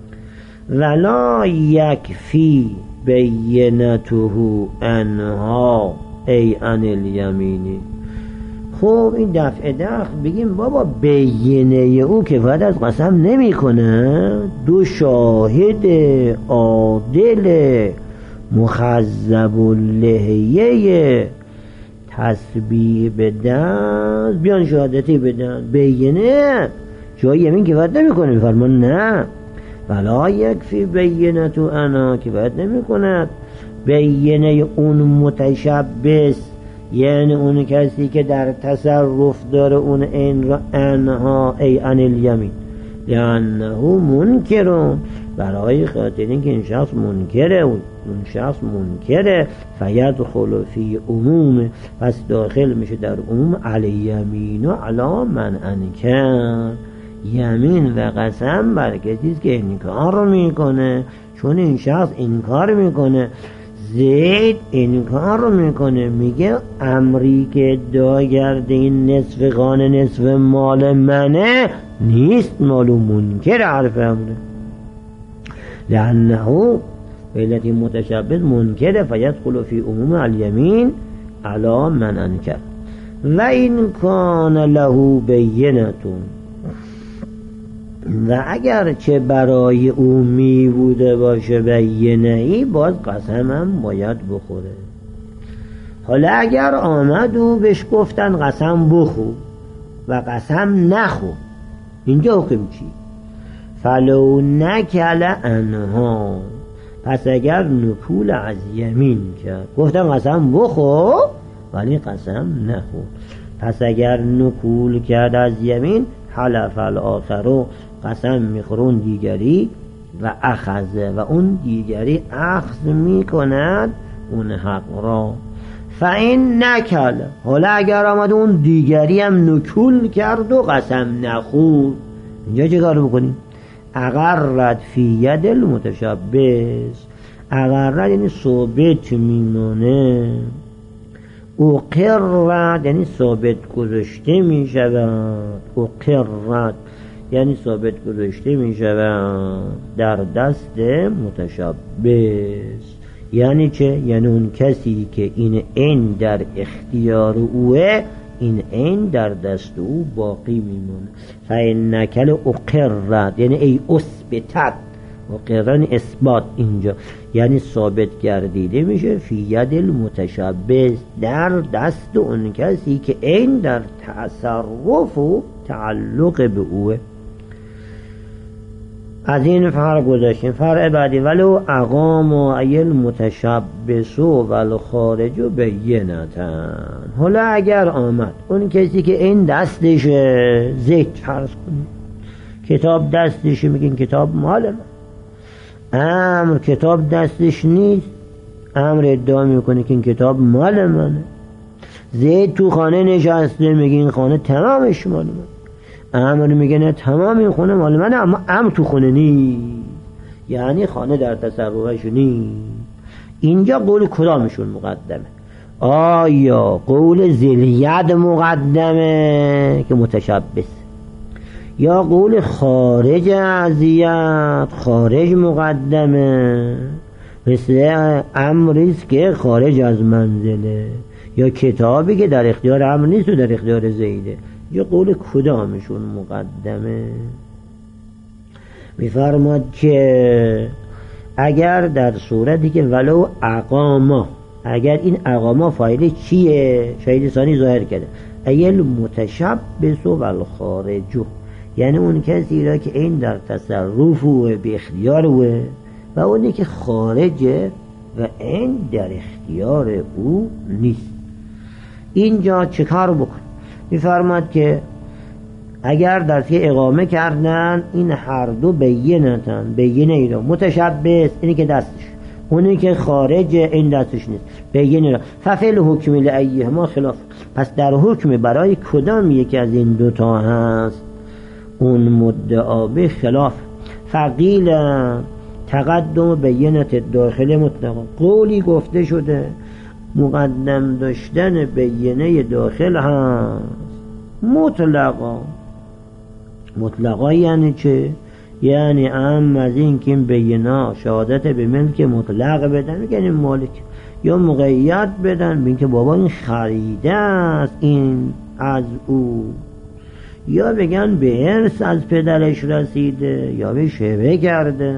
ولا یکفی بینته انها ای عن الیمینی. خب این دفعه بگیم بابا بینه او که باید از قسم نمی کنه، دو شاهد عادل مخذب اللحیه تسبیح بدن بیان شهادتی بدن، بینه جای یمین که باید نمی کنه، فرمان نه ولا یکفی بینه تو انا که باید نمی کند بینه اون متشبث، یعنی اون کسی که در تصرف داره اون این را انها ای عن الیمین، لانه منکرون، برای خاطر اینکه این شخص منکره، اون شخص منکره، فیدخل فی عموم، پس داخل میشه در عموم علی یمین و علی من انکر، یمین و قسم بر کسی که انکار میکنه، چون این شخص انکار میکنه. زید انکار میکنه، میگه امری که ادعا کرده این نصف خانه نصف مال منه نیست، مالو منکر حرف امره، لانه علت متشبث منکره، فیدخل فی عموم الیمین علی من انکر. و این کان له بینتون، و اگر چه برای او می بوده باشه بینه‌ای، باز قسم هم باید بخوره. حالا اگر آمد و بهش گفتن قسم بخور و قسم نخور، اینجا حکم چی؟ فلو نکل انها، پس اگر نکول از یمین کرد، گفتن قسم بخور ولی قسم نخور، پس اگر نکول کرد از یمین، حلف الاخرو، قسم میخورون دیگری، و اخذه، و اون دیگری اخذ میکند اون حق را. فاین نکل، حالا اگر آمد اون دیگری هم نکول کرد و قسم نخور، اینجا چه کار بکنیم؟ اقرت فی ید المتشبث، اقرت یعنی ثابت میمانه، اقرت یعنی ثابت گذاشته میشود، اقرت یعنی ثابت گذاشته میشود در دست متشبث. یعنی چه؟ یعنی اون کسی که این در اختیار اوه، این در دست او باقی میمونه. فاین نکل اقرت یعنی ای اثبتت، اقرن اثبات اینجا یعنی ثابت گردیده میشه، فی ید المتشبث در دست اون کسی که این در تصرف و تعلق به اوه. از این فرق گذاشتیم. فرق بعدی ولو اقام و ایل متشبث و الخارج بینتن، حالا اگر آمد اون کسی که این دستشه، زید فرض کنیم کتاب دستشه، میگین کتاب مال من، امر کتاب دستش نیست، امر ادعا میکنه که این کتاب مال منه. زید تو خانه نشسته، میگین خانه تمامش مال من، امر میگه نه تمام این خونه مال منه، اما امر تو خونه نیست، یعنی خانه در تصرفش نیست. اینجا قول کدامشون مقدمه؟ آیا قول ذی‌الید مقدمه که متشبث، یا قول خارج از ید خارج مقدمه مثل امریست که خارج از منزله، یا کتابی که در اختیار امر نیست و در اختیار زیده، یا قول کدامشون مقدمه؟ میفرماد که اگر در صورتی که ولو اقاما، اگر این اقاما فاعل چیه؟ شاید ثانی ظاهر کرده، ایل متشبث و الخارجو، یعنی اون کسی را که این در تصرف و به اختیار و اونی که خارجه و این در اختیار او نیست. اینجا چه کار بکن؟ میفرماد که اگر در که اقامه کردن این هر دو بینتن، بینه ای را متشبث اینی که دستش، اونی که خارج این دستش نیست، بینه را ففعل حکم لایهما خلاف، پس در حکم برای کدام یکی از این دوتا هست اون مدعا به خلاف. فقیل تقدم بینت داخل مطلقا، قولی گفته شده مقدم داشتن بینه داخل هست مطلقا. مطلقا یعنی چه؟ یعنی ام از این که این بینه شهادت به ملک مطلق بدن، میگن مالک، یا مقید بدن بین که بابا این خریده است این از او، یا بگن به ارث از پدرش رسیده یا به شبه کرده.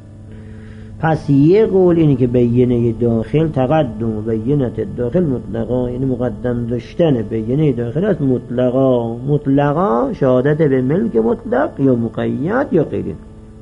پس یه قول اینه که بینه داخل تقدم بینت داخل مطلقا، یعنی مقدم داشتن بینه داخل است مطلقا. مطلقا شهادت به ملک مطلق یا مقید یا غیره.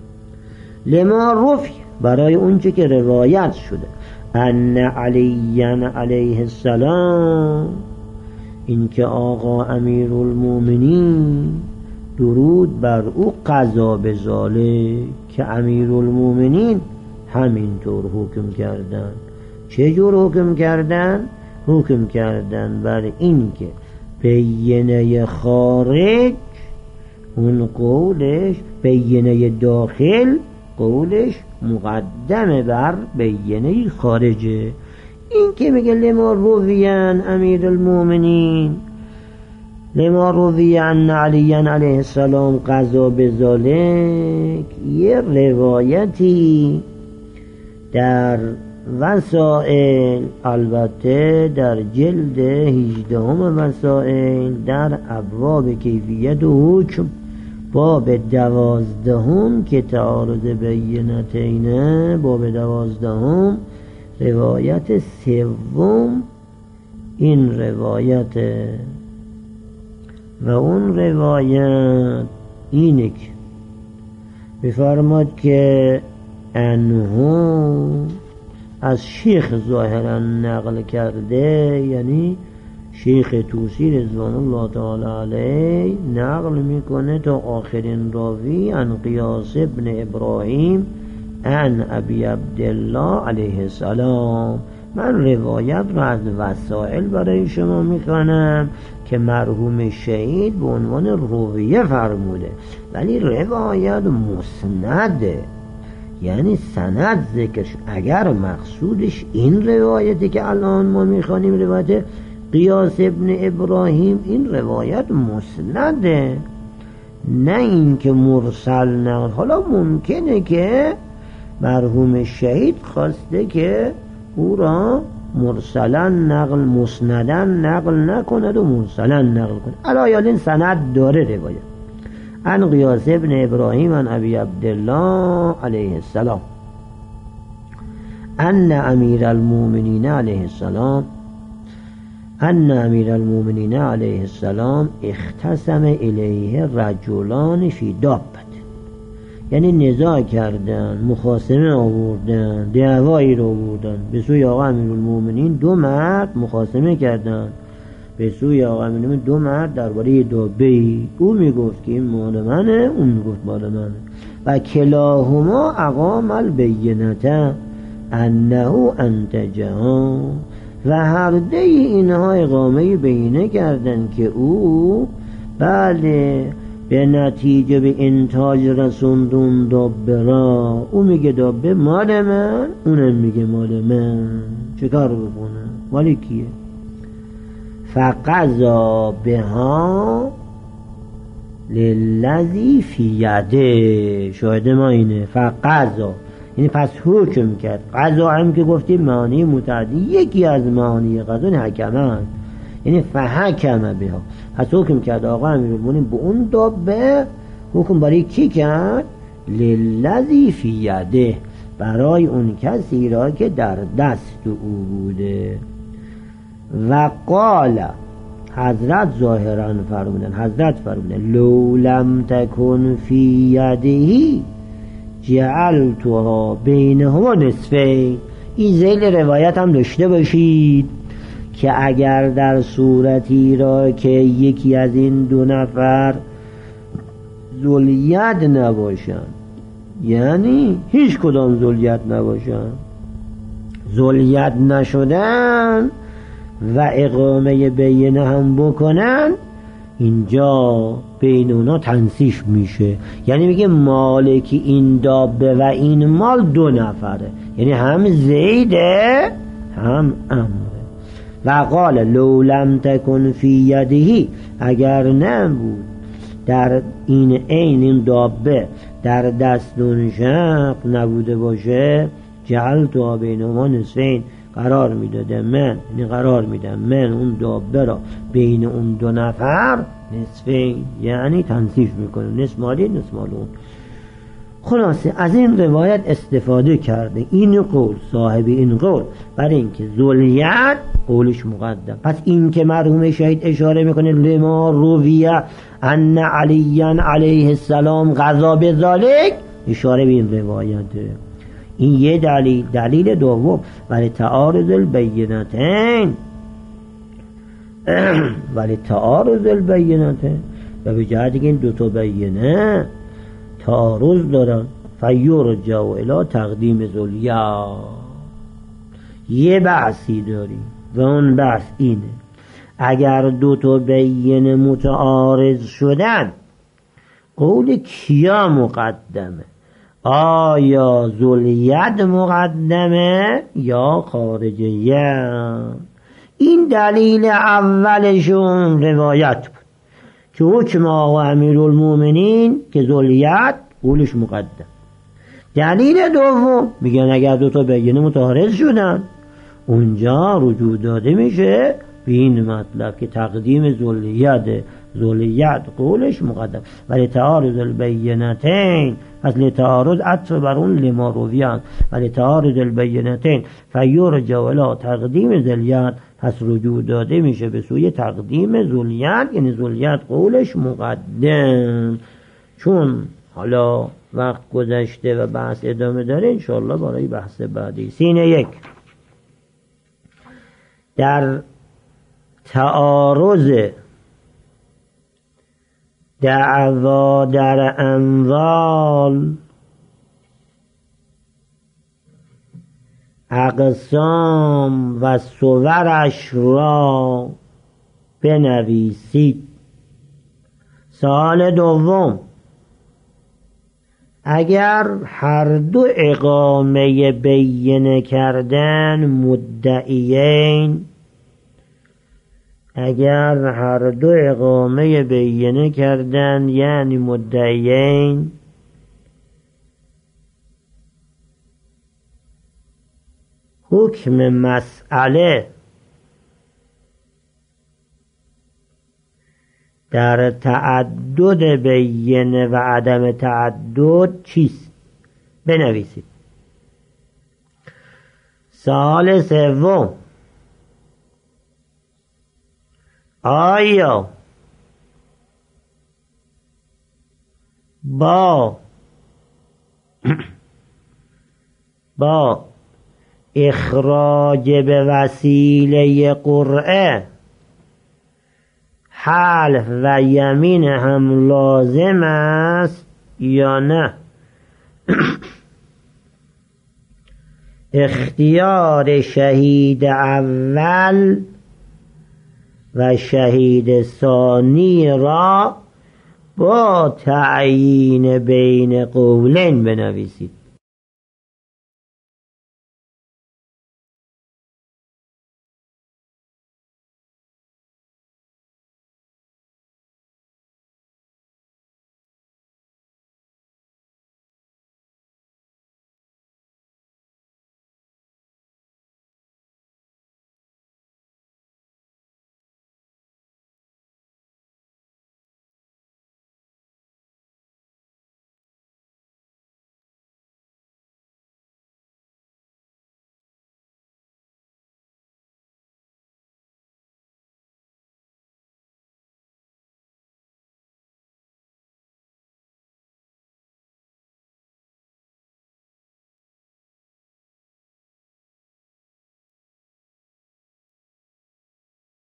لما رفی، برای اونچه که روایت شده، ان علی علیه السلام، این که آقا امیر المومنین درود بر او قضا به ذالک، که امیر المومنین همینطور حکم کردن. چه جور حکم کردن؟ حکم کردن بر این که بینه خارج اون قولش، بینه داخل قولش مقدم بر بینه خارجه. این که میگه لما رویان امیر المومنین، لما رویان علی علیه السلام قضا به ذالک، یه روایتی در وسائل، البته در جلد 18 وسائل در ابواب کیفیت و حکم باب 12 که تعارض بینتینه، باب 12 روایت سوم این روایت، و اون روایت اینه که بفرماد که انهو از شیخ ظاهرا نقل کرده، یعنی شیخ توسی رضوان الله تعالی علیه نقل میکنه تا آخرین راوی عن قیاس ابن ابراهیم عن ابی عبدالله علیه السلام. من روایت را از وسائل برای شما میخوانم که مرحوم شهید به عنوان رویه فرموده، ولی روایت مسنده، یعنی سند ذکرش. اگر مقصودش این روایتی که الان ما میخوانیم روایت قیاس ابن ابراهیم، این روایت مسنده، نه این که مرسل نقل. حالا ممکنه که مرحوم شهید خواسته که او را مرسلا نقل، مسندا نقل نکند و مرسلا نقل کند. علایالین سند داره روایت عن قیاس ابن ابراهیم عن ابی عبدالله علیه السلام ان امیر المومنین علیه السلام، ان امیر المومنین علیه السلام اختصم الیه رجلان فی دابت، یعنی نزاع کردن، مخاصمه آوردن، دعوایی رو آوردن به سوی آقا امیر المومنین. دو مرد مخاصمه کردن به سوی آقا امیر المومنین، دو مرد درباره دابه‌ای. او میگفت که این مال منه، اون میگفت مال منه. و کلاهما اقام البینته انه انتجها، و هر دوی اینها اقامه بینه کردن که او بله به نتیجه به انتاج رسوندون دابه را. او میگه دابه مال من، اونم میگه مال من، چه کار بکنه؟ مالی کیه؟ فقضا بها للذی فی یده، شاهد ما اینه. فقضا یعنی پس حکم کرد. قضا هم که گفتیم معانی متعدی، یکی از معانی قضا حکمن، یعنی فحکم بها، پس حکم کرد آقا امیرالمومنین به اون دابه. حکم برای کی کرد؟ للذی فی یده، برای اون کسی را که در دست او بوده. و قال حضرت ظاهرا فرمودن، حضرت فرمودن لو لم تکن فی یده جعلتها بینهما نصفین. این ذیل روایت هم داشته باشید که اگر در صورتی را که یکی از این دو نفر ذوالید نباشن، یعنی هیچ کدام ذوالید نباشن، ذوالید نشدن و اقامه بینه هم بکنن، اینجا بین اونا تنصیف میشه. یعنی میگه مالکی این دابه و این مال دو نفره، یعنی هم زیده هم امره. و قال لو لم تکن فی یده، اگر نبود در این این دابه در دست اون شخص نبوده باشه، جعلتها بینهما نصفین، قرار میداده من، یعنی قرار میدم من اون دابه را بین اون دو نفر نصفین، یعنی تنصیف میکنه، نصف مالی نصف مال اون. خلاصه از این روایت استفاده کرده این قول، صاحب این قول، برای اینکه ذوالید قولش مقدم. پس این که مرحوم شهید اشاره میکنه لما رویه ان علیاً علیه السلام قضا بذالک، اشاره به این روایته. این یه دلیل. دلیل دوم ولی تعارض البینتین، ولی تعارض البینتین، و به جهت این دوتا بینه تعارض دارن، فیرجع الی تقدیم ذوالید. یه بحثی داریم و اون بحث اینه اگر دوتا بینه متعارض شدن، قول کیا مقدمه؟ آیا ذوالید مقدمه یا خارجیه؟ این دلیل اولشون روایت بود که حکم آقا امیرالمومنین که ذوالید قولش مقدم. دلیل دوم میگن اگر دوتا بینه متعارض شدن، اونجا رجوع داده میشه به این مطلب که تقدیم ذوالید قولش مقدم. ولی تعارض البینتین، پس لتعارض عطف بر اون لما رویان، ولی تعارض البینتین فیرجع الی تقدیم ذوالید، پس رجوع داده میشه به سوی تقدیم ذوالید، یعنی ذوالید قولش مقدم. چون حالا وقت گذشته و بحث ادامه داره، انشاءالله برای بحث بعدی. سینه یک، در تعارض دعوا در اموال اقسام و صورش را بنویسید. سوال دوم، اگر هر دو اقامه بینه کردن مدعیین، اگر هر دو اقامه بینه کردن یعنی مدعیین، حکم مسئله در تعدد بینه و عدم تعدد چیست؟ بنویسید. سوال سوم، آیا با اخراج به وسیله قرعه حلف و یمین هم لازم است یا نه؟ اختیار شهید اول و شهید ثانی را با تعیین بین قولین بنویسید.